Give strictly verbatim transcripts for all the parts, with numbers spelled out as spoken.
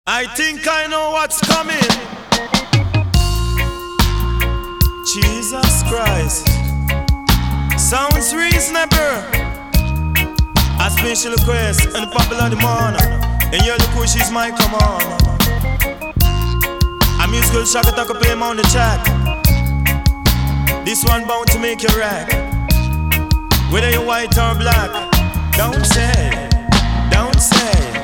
I think I know what's coming. Jesus Christ. Sounds reasonable. A special request and the popular demand. And you're the push is my command. A musical shock attack play on the track. This one bound to make you rack. Whether you're white or black, don't say, don't say.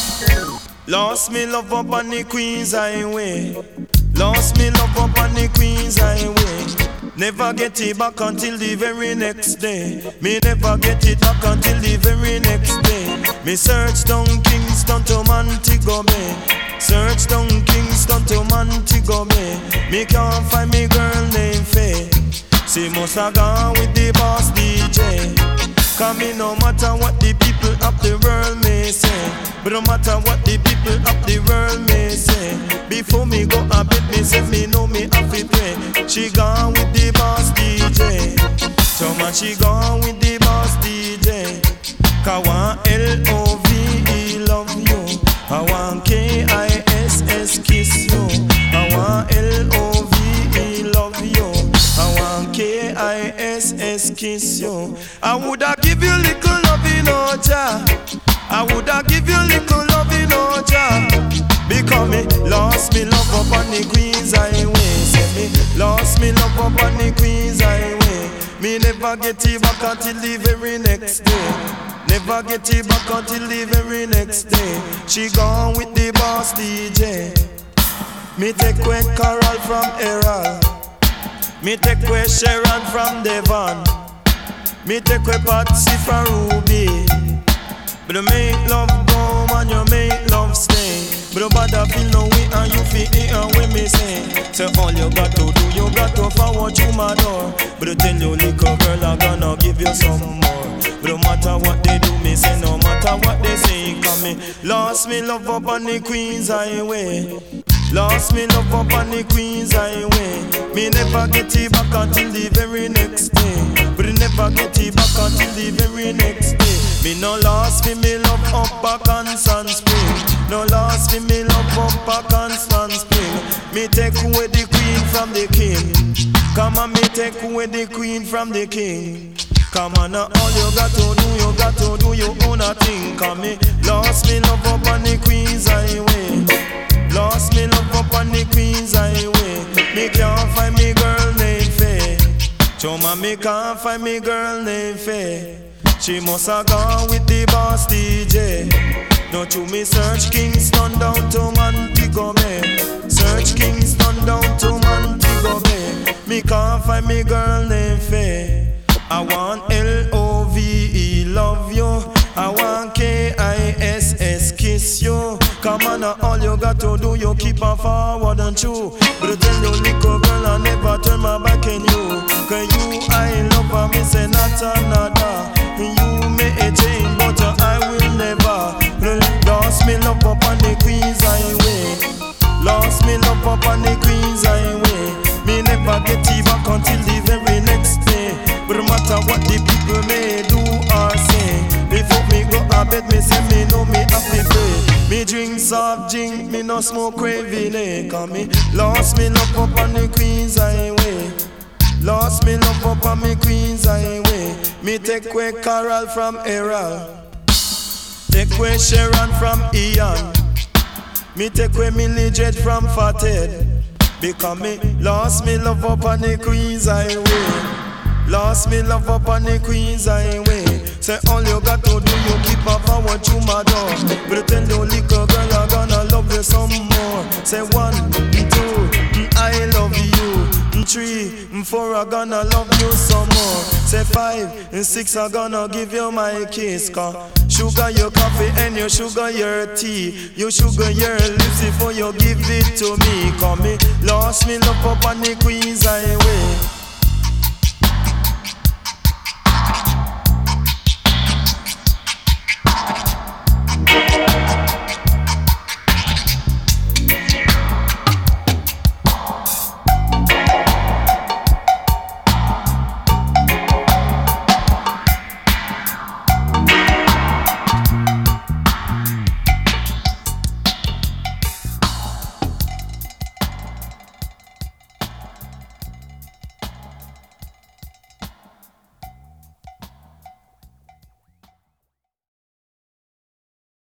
Lost me love up on the Queen's Highway. Lost me love up on the Queen's Highway. Never get it back until the very next day. Me never get it back until the very next day. Me search down Kingston to Montego Bay. Search down Kingston to Montego Bay. Me can't find me girl named Faye. She must have gone with the boss D J. Cause me no matter what the people of the world may say, but no matter what the people of the world may say, before me go a bed me say me know me have to pray. She gone with the boss D J. So much she gone with the boss D J. Cause I want L O V E love you, I want K I S S kiss you, I want L O V E love you, I want K I S S kiss you. I woulda give you little love in Oja. I woulda give you little love in Oja. Because me lost me love up on the Queen's Highway. Say me lost me love up on the Queen's Highway. Me never get it back until the very next day. Never get it back until the very next day. She gone with the boss D J. Me take away Carol from Errol. Me take away Sharon from Devon. Me take away Patsy from Ruby. But you make love go and you make love stay. But you bother feel no way and you feel it and when me say. So all you got to do, you got to forward you my door. But you tell your little girl I'm gonna give you some more. But no matter what they do, me say no matter what they say. Cause me lost me love up on the Queen's Highway. Lost me love up on the Queen's Highway. Me never get it back until the very next day. But you never get it back until the very next day. Me no lost me, me love up back on Sun Spring. No lost me, me love up back on Sun Spring. Me take away the Queen from the King. Come on, me take away the Queen from the King. Come on, now all you got to do, you got to do your own thing. Come me lost me love up on the Queen's Highway. Lost me love up on the Queen's Highway. Me can't find me girl named Faye. Choma, me can't find me girl named Faye. She must have gone with the boss D J. Now to me search Kingston down to Montego Bay. Search Kingston down to Montego Bay. Me can't find me girl named Faye. I want L O V E love you, I want K I S S kiss you. Come on, now all you got to do, you keep on forward and true. But you tell your little girl I never turn my back on you. Cause you I love her, me say not another. You may a change, but I will never. Lost me love up on the Queen's Highway. Lost me love up on the Queen's Highway. Me never get it back until the very next day. But no matter what the people may do or say, before me go a bed, me say me know me have to pray. Me drink soft drink, me no smoke craving, eh. Cause me lost me love up on the Queen's Highway. Lost me love up on me Queen's Highway. Me take away Carol from Errol. Take away Sharon from Ian. Me take away Millie Jet from Fathead. Because me lost me love up on the Queen's Highway. Lost me love up on the Queen's Highway. Say all you got to do, you keep up forward through my door. But you tell your little girl I'm gonna love you some more. Say one, two, I love you. Three, four, I'm gonna love you some more. Say five, and six, I'm gonna give you my kiss. Cause sugar your coffee and you sugar your tea. You sugar your lips before you give it to me. Cause me lost me love up on the Queen's Highway.